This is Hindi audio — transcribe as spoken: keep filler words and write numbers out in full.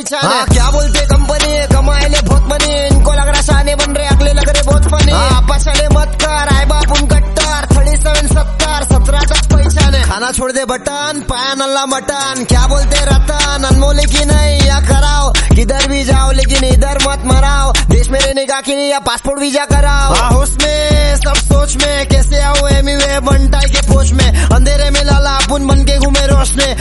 पहचान है। क्या बोलते कंपनी है, कमाए ले बहुत मनी, इनको लग रहा शाने बन रहे, अगले लग रहे बहुत फनी। पछले मत कर आए बाप उन कट्टर, थर्टी सेवन सत्तर सत्रह तक पहचान है। खाना छोड़ दे बटन, पाया नल्ला मटन, क्या बोलते रतन, अनमोल की नहीं या कराओ, किधर भी जाओ लेकिन इधर मत मराओ, देश में रहने का कि नहीं या पासपोर्ट वीजा कराओ। उसमें सब सोच में कैसे आओ एमी वे बनटाई के पोच में, अंधेरे में लाला अपन बन के घूमे रोशने,